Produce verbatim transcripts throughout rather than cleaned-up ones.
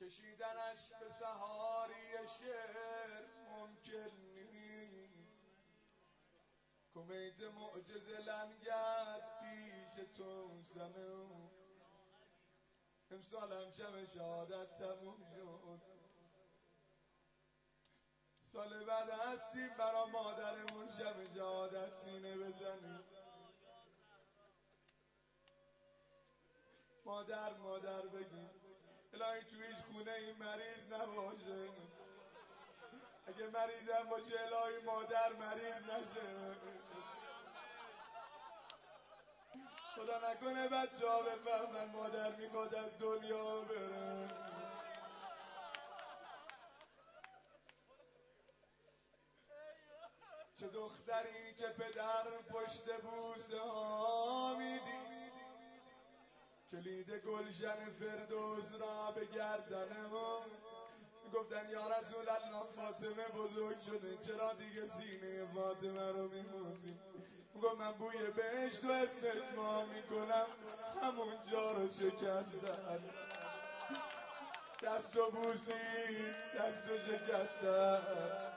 کشیدنش به سحاری شعر ممکن نیست. کمیت معجزه لنگت پیش تو زنه. امسال هم شب شهادت تموم شد. سال بعد هستیم برا مادرمون شب شهادت سینه بزنیم. مادر مادر بگیم. الهی تو هیچ خونه این مریض نباشه. اگه مریضم باشه الهی مادر مریض نشه. خدا نکنه بچه ها بفهمن مادر میخواد از دنیا بره. چه دختری که پدر پشت بوسه ها میدی. کلید گلشن فردوس را به گردنه ها گفتن یا رسول الله فاطمه بزرگ شده چرا دیگه سینه فاطمه رو میبوسی؟ میگم من بوی بهشت و استشمام میکنم همون جا رو شکستن. دست و بوسی دست و شکستن.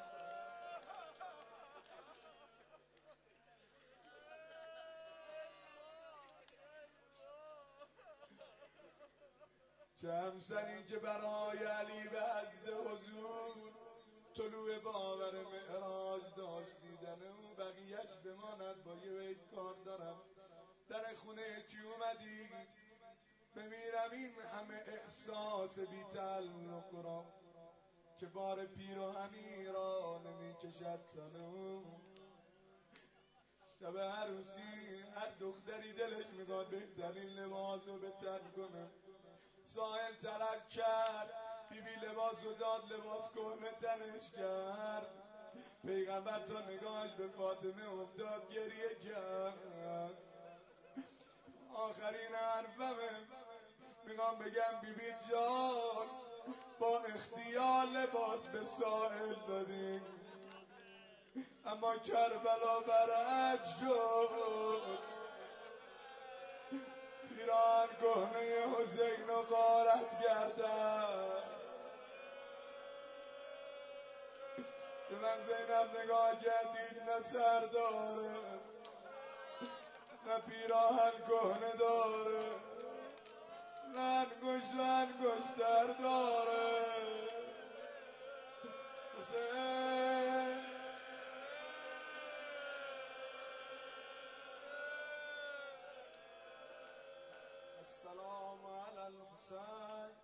چه همسری که برای علی به عزد حضور طلوع باور معراج داشت دیدن او بقیهش بماند با یه بیت کار دارم. در خونه کی اومدی بمیرم این همه احساس بی تعلق را که بار پیراهنی را نمی کشد تنم. شب عروسی هر دختری دلش میخواد بهترین لباس رو به تن کنه. ساحل طلب کرد بی بی لباس و داد لباس کهنه تنش کرد. پیغمبر تا نگاهش به فاطمه افتاد گریه کرد. آخرین حرفمه میخوام بگم بی بی جان با اختیار لباس به ساحل دادیم اما کربلا برعکس شد. پیران کهنه حسین رو غارت کردن. به من زینب نگاه کردید نه سر داره نه پیراهن کهنه داره نه انگشت و انگشتر داره. حسین السلام علی الحسین.